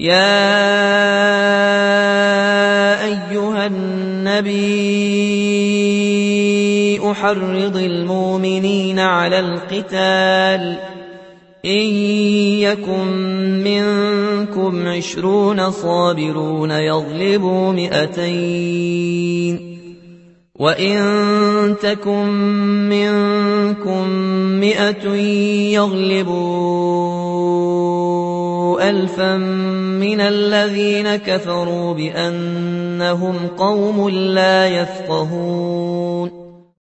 يا أيها النبي حرض المؤمنين على القتال إن يكن منكم 20 صابرون يغلبوا 200 وإن تكن منكم 100 يغلبوا 1000 من الذين كفروا بأنهم قوم لا يفقهون